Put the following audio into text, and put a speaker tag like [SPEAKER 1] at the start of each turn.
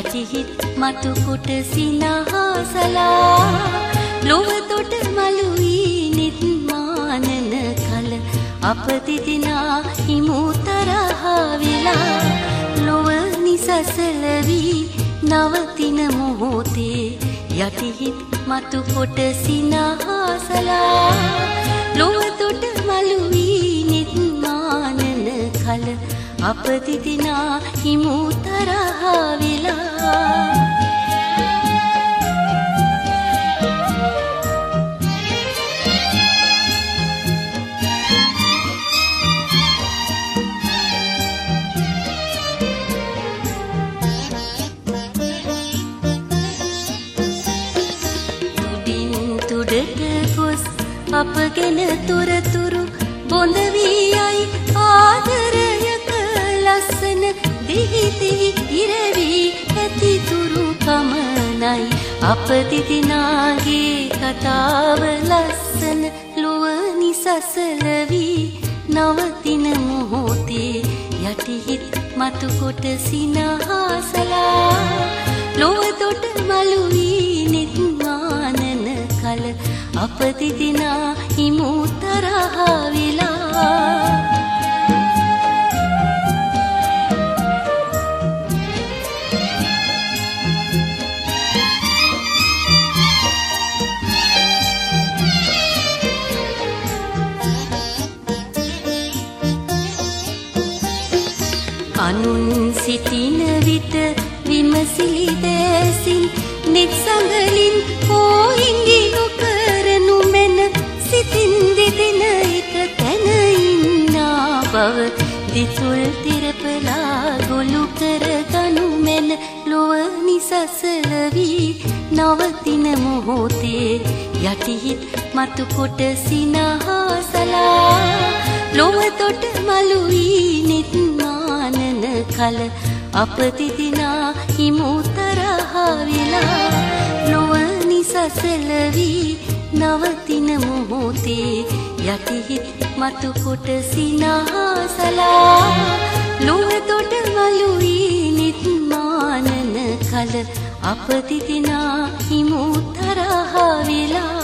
[SPEAKER 1] යටිහිත් මතු කොට සිනහසලා ලොව තොට මලු වී නිර්මාණන කල අප දෙදෙනා හිමු තරහ වෙලා ලොව නිසසල වී නවතින මොහොතේ යටිහිත් මතු කොට සිනහසලා ලොව තොට මලු වී නිර්මාණන කල අප දෙදෙනා හිමු තරහ වෙලා අපගෙන තොරතුරු බොඳ වී යයි ආදරයක ලස්සන දිහිතෙහි ඉරවී ඇතිතුරු කමනයි අප දෙදෙනාගේ කතාව ලස්සන ලොව නිසසල වී නවතින මොහොතේ යටිහිත් මතු කොට සිනහසලා ලොව තොට මලු වී නිර්මාණන කල අප දෙදෙනා හිමු තරහ වෙලා අනුන් සිටින විට විමසිලි දැසින් නිත්සඟලින් හෝහිංගි නොකරනු මැන සිතින් දෙදෙන එක තැන ඉන්නා බව දිතුල් තිරපලා ගොලු කරගනු මැන ලොව නිසසල වී නවතින මොහොතේ යටිහිත් මතු කොට සිනහසලා ලොව තොට මලු වී නිර්මාණන කල අප දෙදෙනා හිමු තරහ වෙලා ලොව නිසසල වී නවතින මොහොතේ යටිහිත් මතු කොට සිනහසලා ලොව තොට මලු වී නිර්මාණන කල අප දෙදෙනා හිමු තරහ වෙලා